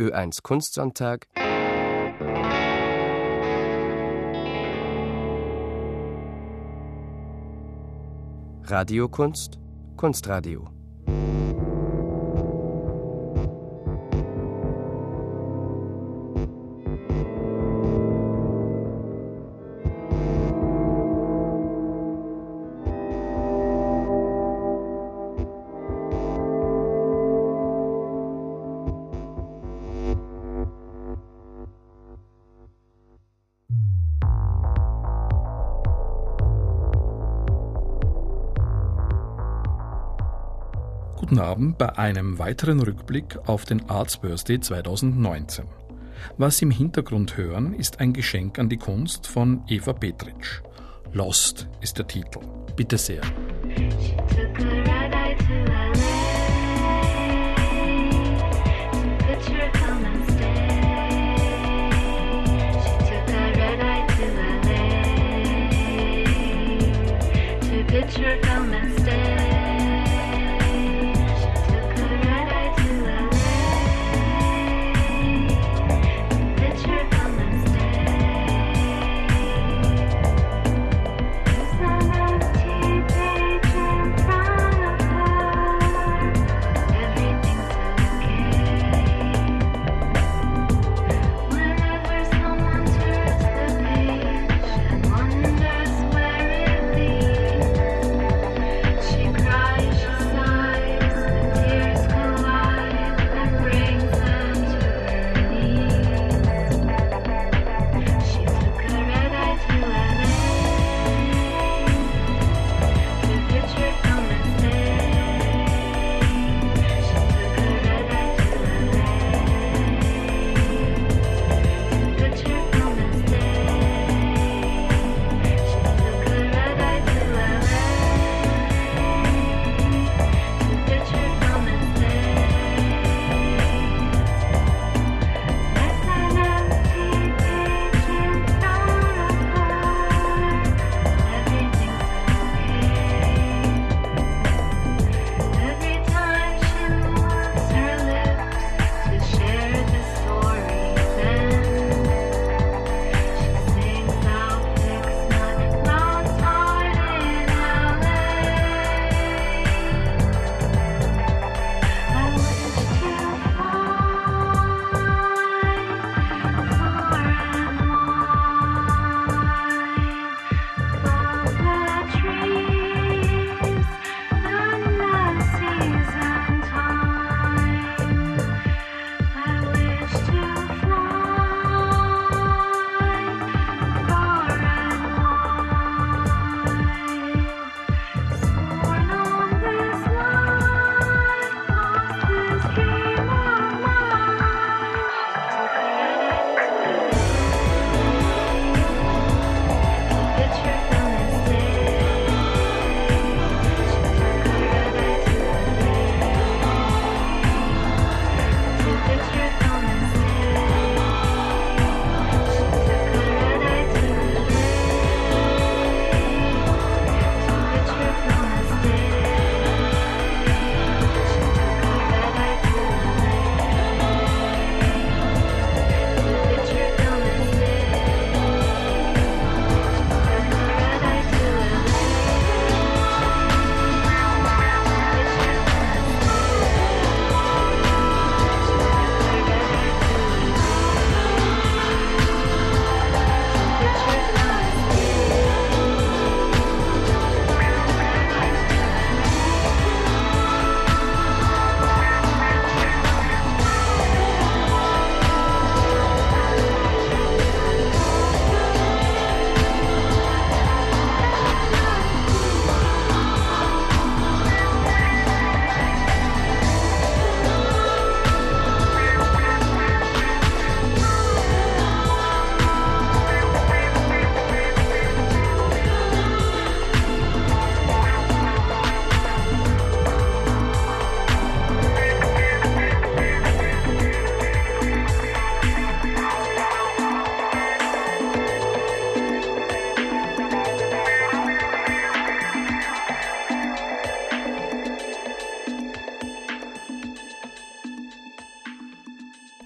Ö1 Kunstsonntag, Radiokunst, Kunstradio. Guten Abend bei einem weiteren Rückblick auf den Arts Birthday 2019. Was Sie im Hintergrund hören, ist ein Geschenk an die Kunst von Eva Petritsch. Lost ist der Titel. Bitte sehr. From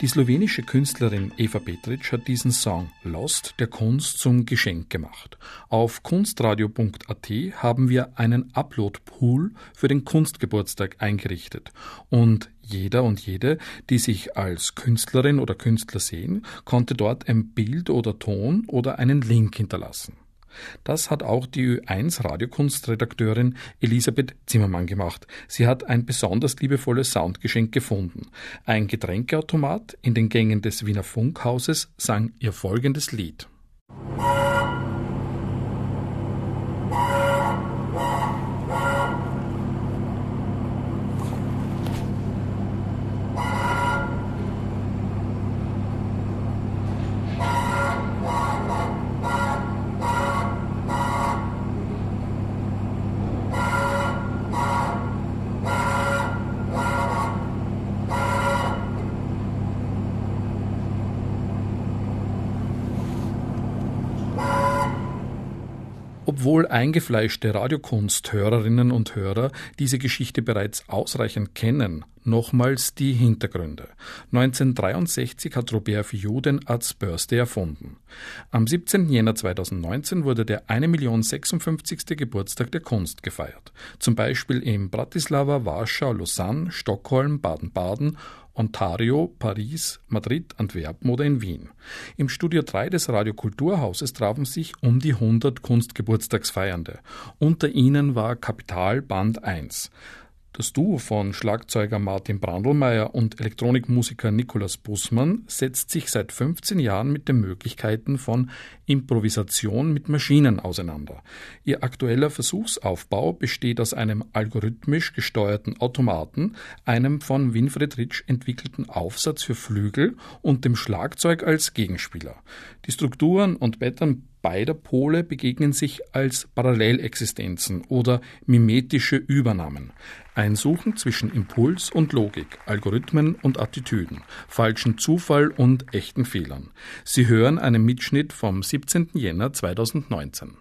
Die slowenische Künstlerin Eva Petric hat diesen Song Lost der Kunst zum Geschenk gemacht. Auf kunstradio.at haben wir einen Upload-Pool für den Kunstgeburtstag eingerichtet. Und jeder und jede, die sich als Künstlerin oder Künstler sehen, konnte dort ein Bild oder Ton oder einen Link hinterlassen. Das hat auch die Ö1 Radiokunstredakteurin Elisabeth Zimmermann gemacht. Sie hat ein besonders liebevolles Soundgeschenk gefunden. Ein Getränkeautomat in den Gängen des Wiener Funkhauses sang ihr folgendes Lied. Obwohl eingefleischte Radiokunsthörerinnen und Hörer diese Geschichte bereits ausreichend kennen, nochmals die Hintergründe. 1963 hat Robert Viau den Arts Birthday erfunden. Am 17. Jänner 2019 wurde der 1.056. Geburtstag der Kunst gefeiert. Zum Beispiel in Bratislava, Warschau, Lausanne, Stockholm, Baden-Baden, Ontario, Paris, Madrid, Antwerpen oder in Wien. Im Studio 3 des Radiokulturhauses trafen sich um die 100 Kunstgeburtstagsfeiernde. Unter ihnen war Kapital Band 1. Das Duo von Schlagzeuger Martin Brandlmeier und Elektronikmusiker Nikolaus Bussmann setzt sich seit 15 Jahren mit den Möglichkeiten von Improvisation mit Maschinen auseinander. Ihr aktueller Versuchsaufbau besteht aus einem algorithmisch gesteuerten Automaten, einem von Winfried Ritsch entwickelten Aufsatz für Flügel und dem Schlagzeug als Gegenspieler. Die Strukturen und Pattern beider Pole begegnen sich als Parallelexistenzen oder mimetische Übernahmen. Ein Suchen zwischen Impuls und Logik, Algorithmen und Attitüden, falschen Zufall und echten Fehlern. Sie hören einen Mitschnitt vom 17. Jänner 2019.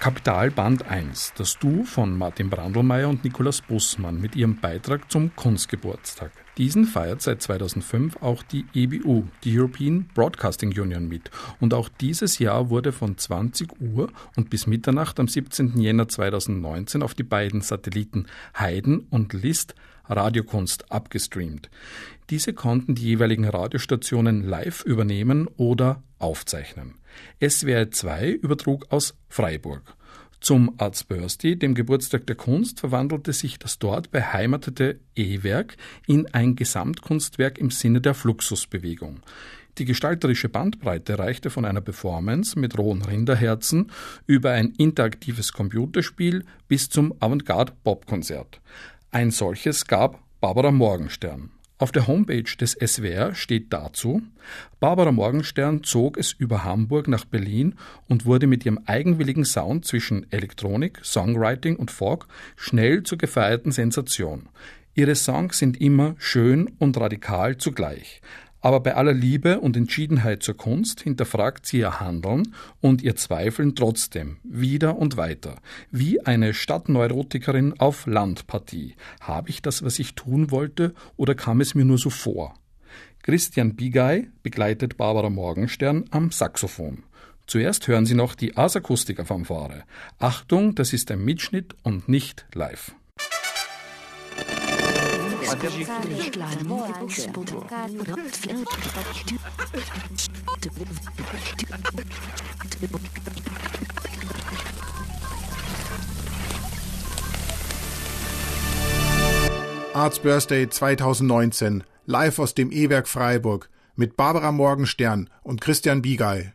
Kapital Band 1, das Du von Martin Brandlmeier und Nikolaus Bussmann mit ihrem Beitrag zum Kunstgeburtstag. Diesen feiert seit 2005 auch die EBU, die European Broadcasting Union, mit. Und auch dieses Jahr wurde von 20 Uhr und bis Mitternacht am 17. Jänner 2019 auf die beiden Satelliten Haydn und Liszt Radiokunst abgestreamt. Diese konnten die jeweiligen Radiostationen live übernehmen oder aufzeichnen. SWR 2 übertrug aus Freiburg. Zum Arts Birthday, dem Geburtstag der Kunst, verwandelte sich das dort beheimatete E-Werk in ein Gesamtkunstwerk im Sinne der Fluxusbewegung. Die gestalterische Bandbreite reichte von einer Performance mit rohen Rinderherzen über ein interaktives Computerspiel bis zum Avantgarde-Pop-Konzert. Ein solches gab Barbara Morgenstern. Auf der Homepage des SWR steht dazu: Barbara Morgenstern zog es über Hamburg nach Berlin und wurde mit ihrem eigenwilligen Sound zwischen Elektronik, Songwriting und Folk schnell zur gefeierten Sensation. Ihre Songs sind immer schön und radikal zugleich. Aber bei aller Liebe und Entschiedenheit zur Kunst hinterfragt sie ihr Handeln und ihr Zweifeln trotzdem wieder und weiter. Wie eine Stadtneurotikerin auf Landpartie. Habe ich das, was ich tun wollte, oder kam es mir nur so vor? Christian Bigay begleitet Barbara Morgenstern am Saxophon. Zuerst hören Sie noch die Ars Acustica Fanfare. Achtung, das ist ein Mitschnitt und nicht live. Arts Birthday 2019, live aus dem E-Werk Freiburg mit Barbara Morgenstern und Christian Bigay.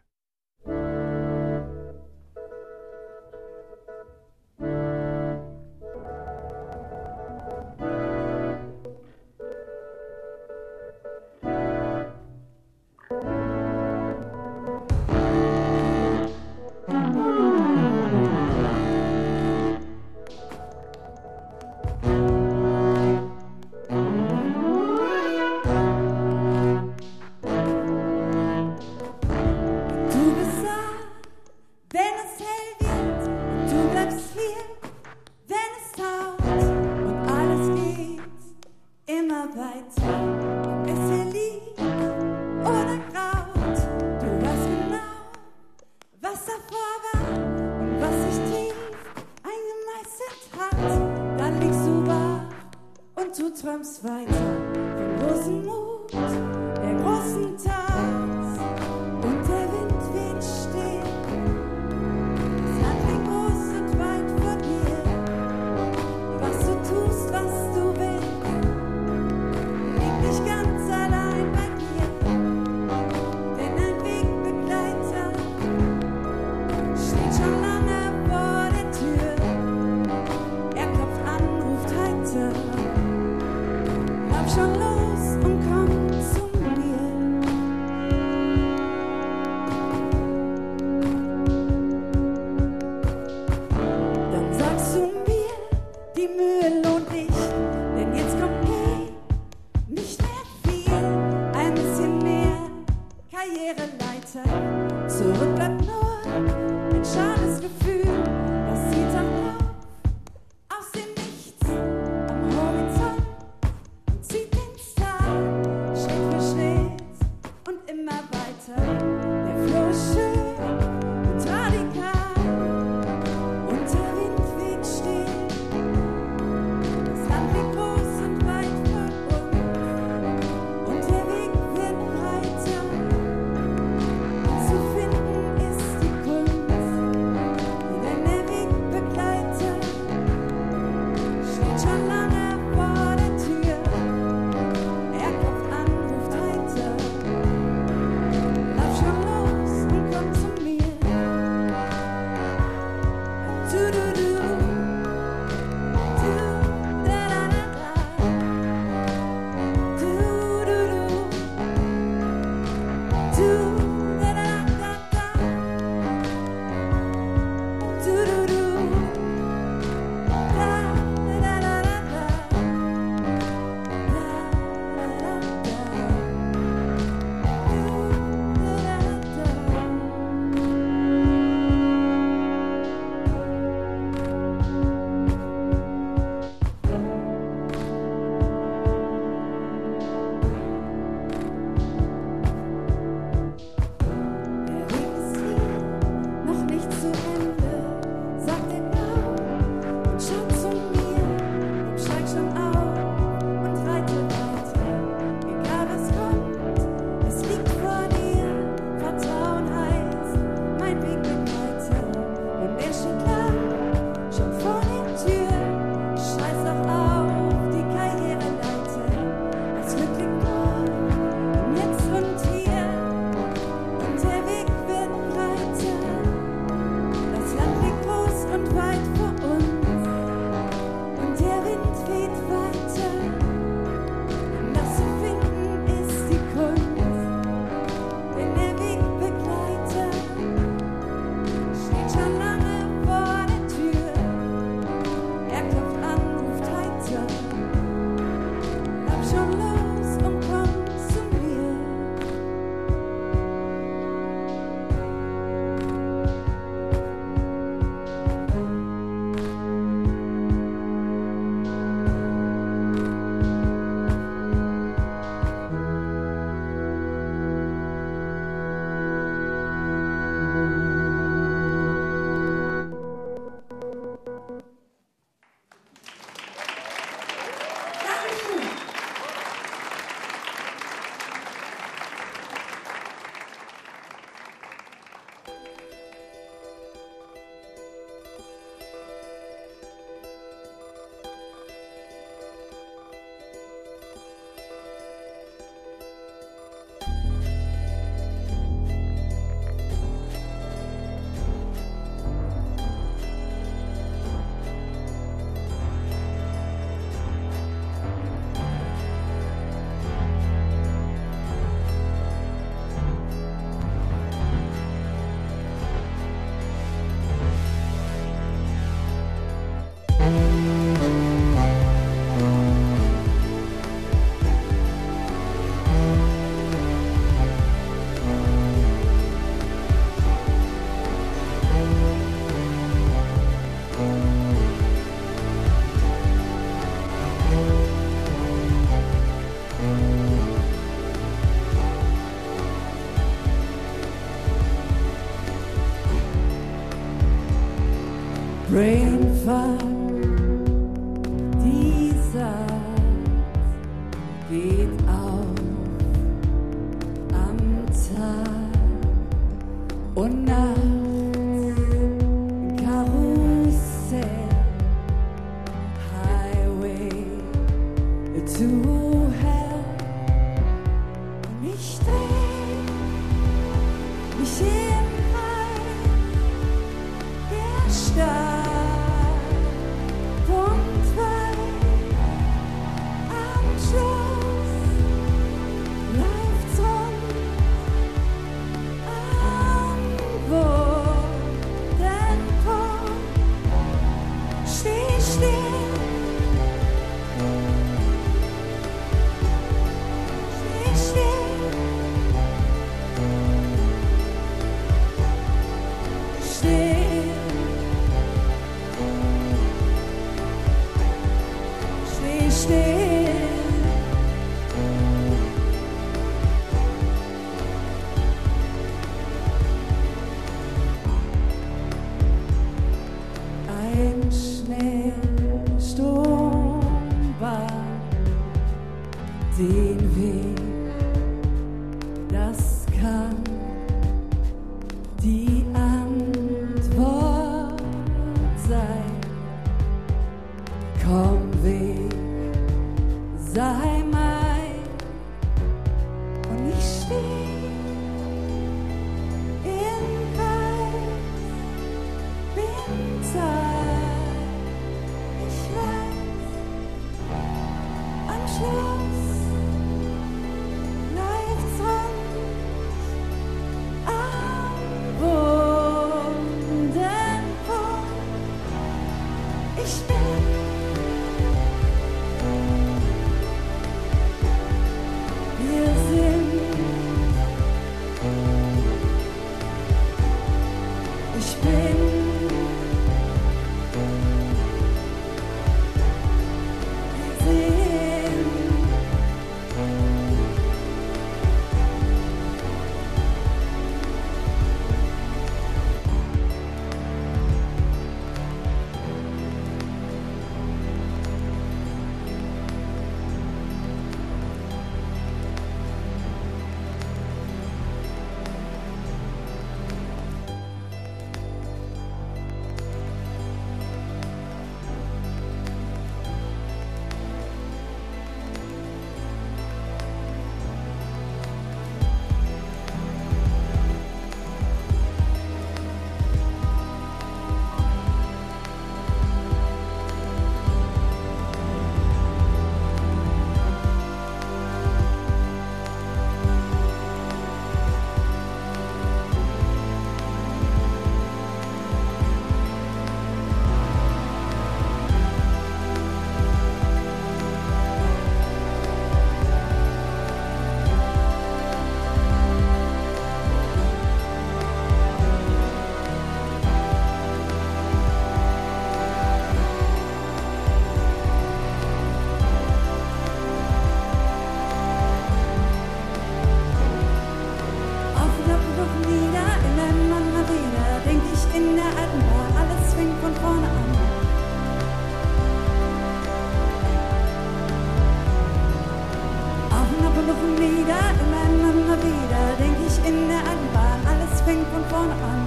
Schon los und komm Du Herr, und ich dreh mich im Kreis, der stark und weit, am Schluss läuft's rund, am Bodenpunkt steh still. Ein Schnellsturm bahnt den Weg, das kann die Antwort sein. Komm, Weg, sei mein, und ich steh im Kreis, bin Zeit, ich weiß, am Schluss läuft's rund, am Bodenpunkt, ich bin. Wir sind, ich bin, wir sind. In der alten Bar, alles fängt von vorne an. Auf und ab und hoch und nieder, immer wieder, denk ich in der alten Bar, alles fängt von vorne an.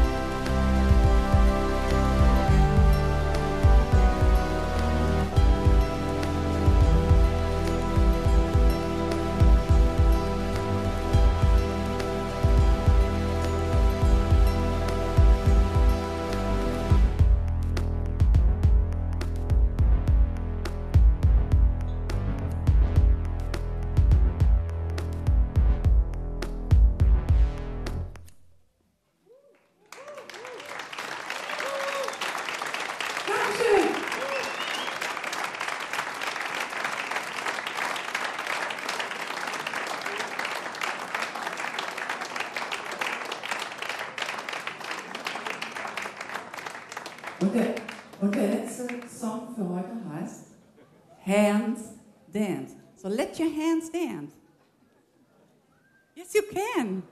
Und der letzte Song für heute heißt Hands Dance. So let your hands dance. Yes, you can.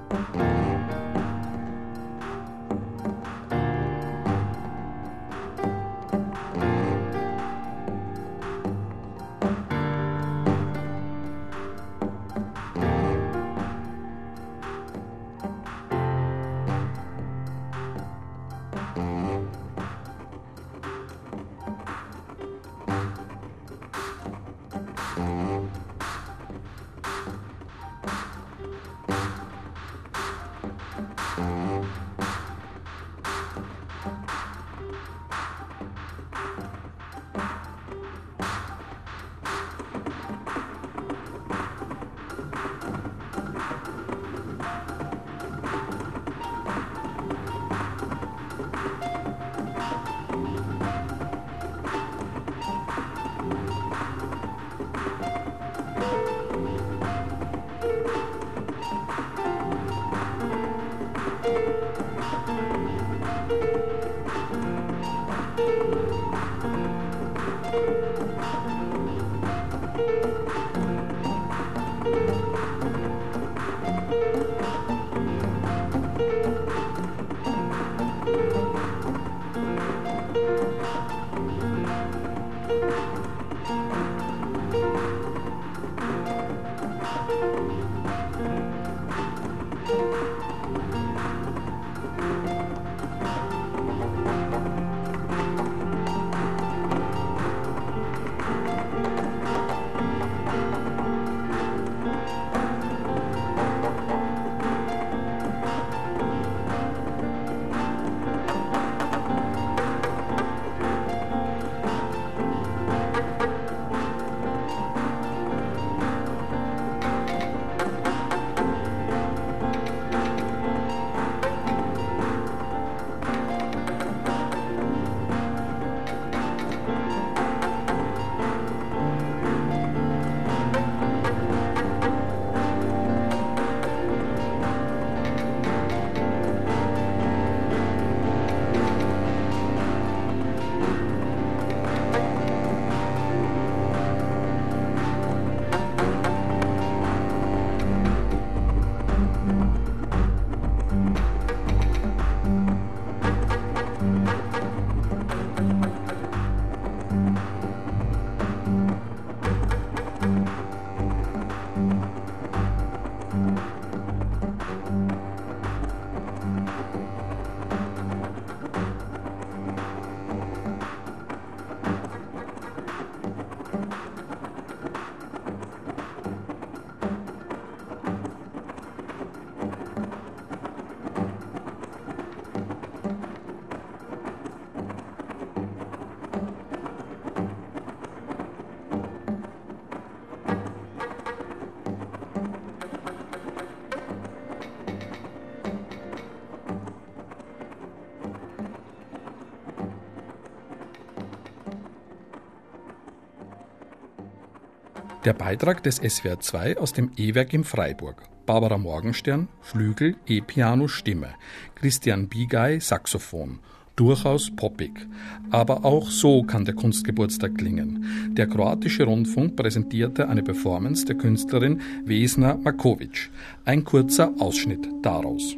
Der Beitrag des SWR 2 aus dem E-Werk in Freiburg. Barbara Morgenstern, Flügel, E-Piano, Stimme. Christian Bigay, Saxophon. Durchaus poppig. Aber auch so kann der Kunstgeburtstag klingen. Der kroatische Rundfunk präsentierte eine Performance der Künstlerin Vesna Makovic. Ein kurzer Ausschnitt daraus.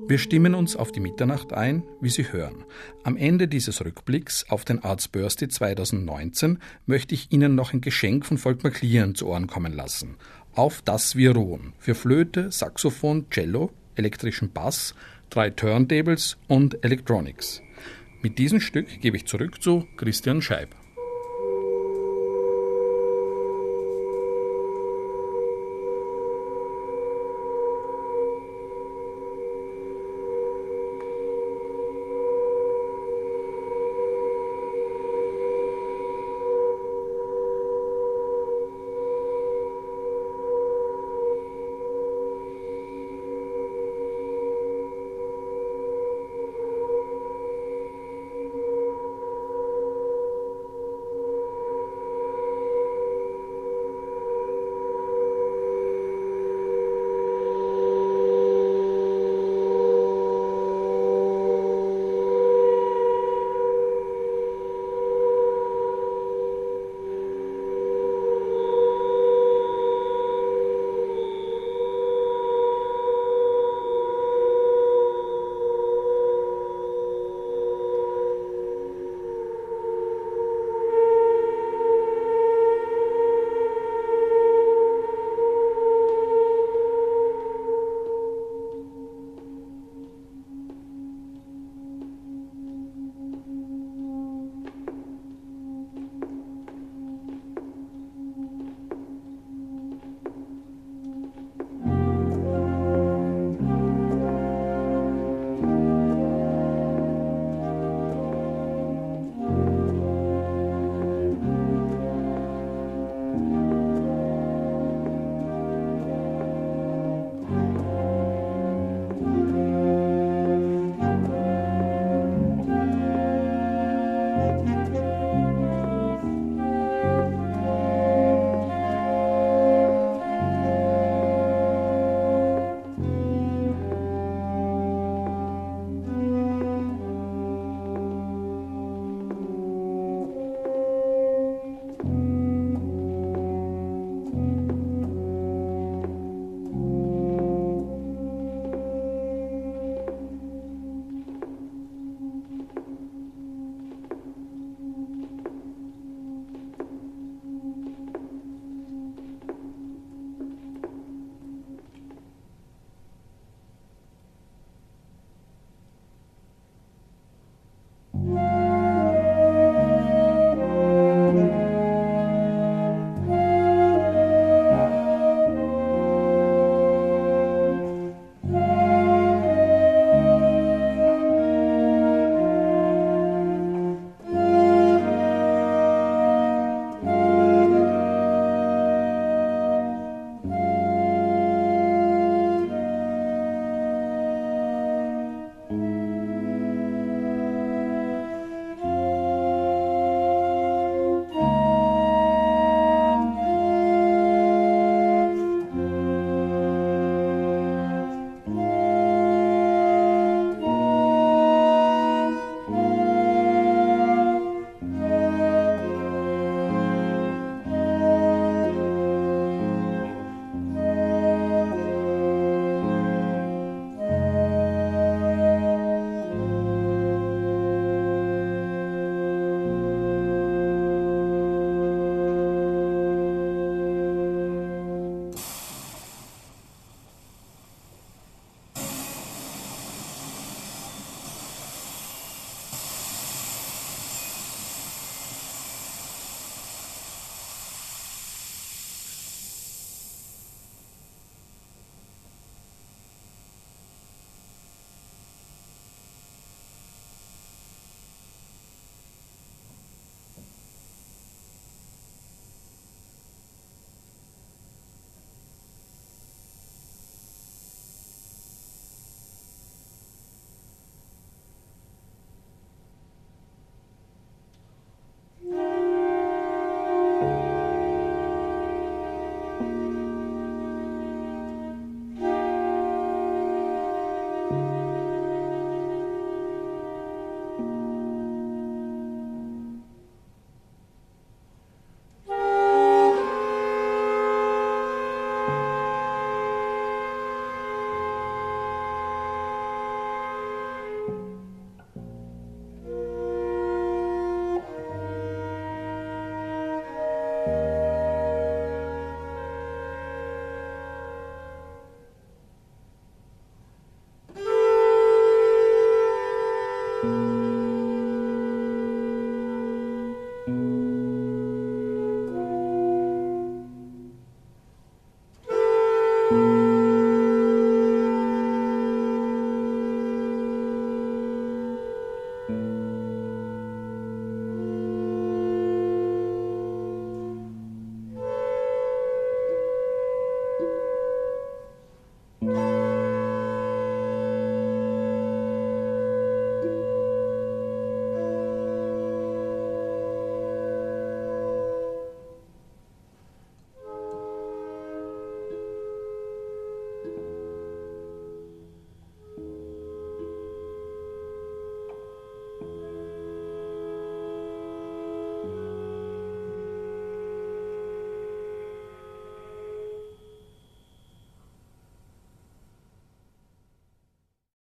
Wir stimmen uns auf die Mitternacht ein, wie Sie hören. Am Ende dieses Rückblicks auf den Arts Birthday 2019 möchte ich Ihnen noch ein Geschenk von Volkmar Klieren zu Ohren kommen lassen. Auf das wir ruhen. Für Flöte, Saxophon, Cello, elektrischen Bass, 3 Turntables und Electronics. Mit diesem Stück gebe ich zurück zu Christian Scheib.